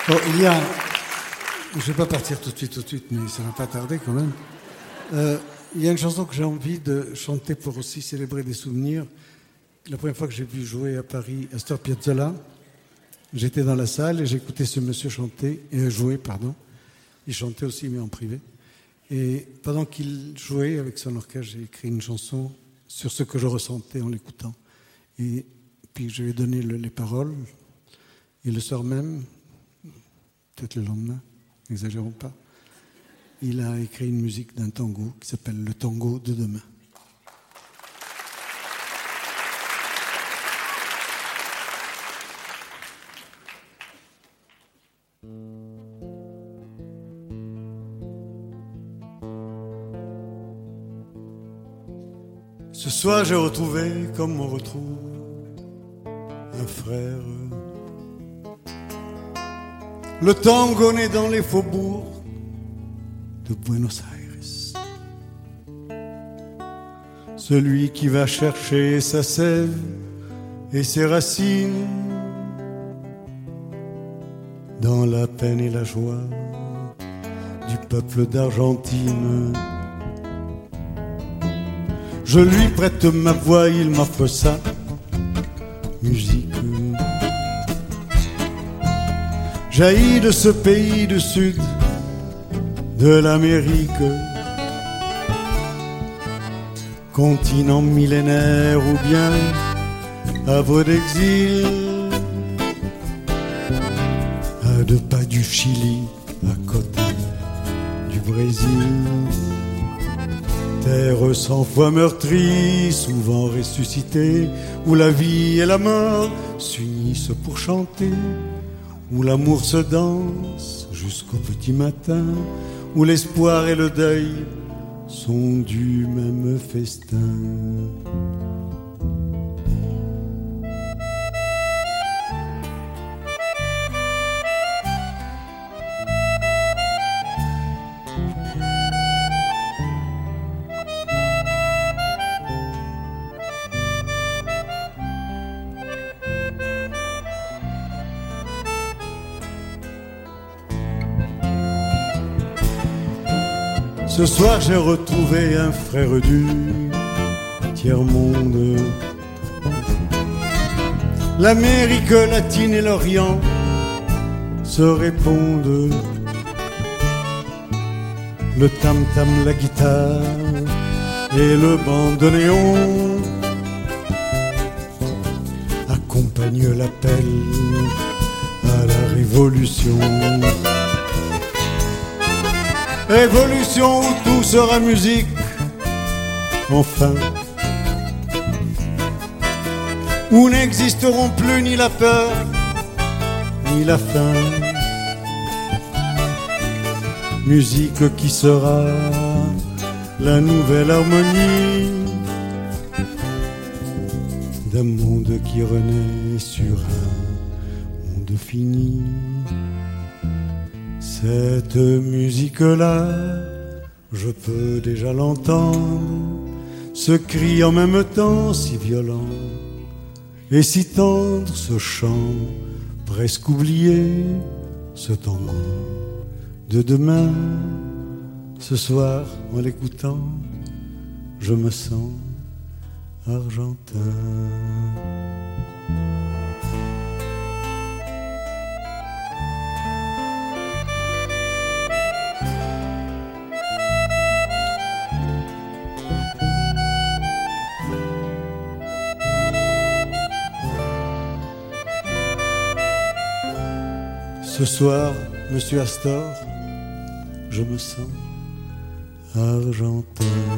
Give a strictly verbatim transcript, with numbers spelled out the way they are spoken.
Bon, il y a... Je ne vais pas partir tout de suite, tout de suite, mais ça ne va pas tarder quand même. Euh, il y a une chanson que j'ai envie de chanter pour aussi célébrer des souvenirs. La première fois que j'ai vu jouer à Paris Astor Piazzolla, j'étais dans la salle et j'écoutais ce monsieur chanter, euh, jouer, pardon. Il chantait aussi, mais en privé. Et pendant qu'il jouait avec son orchestre, j'ai écrit une chanson sur ce que je ressentais en l'écoutant. Et puis je lui ai donné le, les paroles. Et le soir même, peut-être le lendemain, n'exagérons pas, il a écrit une musique d'un tango qui s'appelle Le Tango de demain. Ce soir j'ai retrouvé, comme on retrouve un frère, le tango né dans les faubourgs de Buenos Aires. Celui qui va chercher sa sève et ses racines dans la peine et la joie du peuple d'Argentine. Je lui prête ma voix, il m'offre sa musique. Jaillit de ce pays du sud de l'Amérique, continent millénaire ou bien havre d'exil, à deux pas du Chili, à côté du Brésil. Terre cent fois meurtrie, souvent ressuscitée, où la vie et la mort s'unissent pour chanter, où l'amour se danse jusqu'au petit matin, où l'espoir et le deuil sont du même festin. Ce soir j'ai retrouvé un frère du tiers-monde. L'Amérique latine et l'Orient se répondent. Le tam-tam, la guitare et le bandoneon accompagnent l'appel à la révolution. Révolution où tout sera musique, enfin, où n'existeront plus ni la peur, ni la faim. Musique qui sera la nouvelle harmonie d'un monde qui renaît sur un monde fini. Cette musique-là, je peux déjà l'entendre, ce cri en même temps si violent et si tendre, ce chant presque oublié, ce tango de demain. Ce soir, en l'écoutant, je me sens argentin. Ce soir, monsieur Astor, je me sens argentin.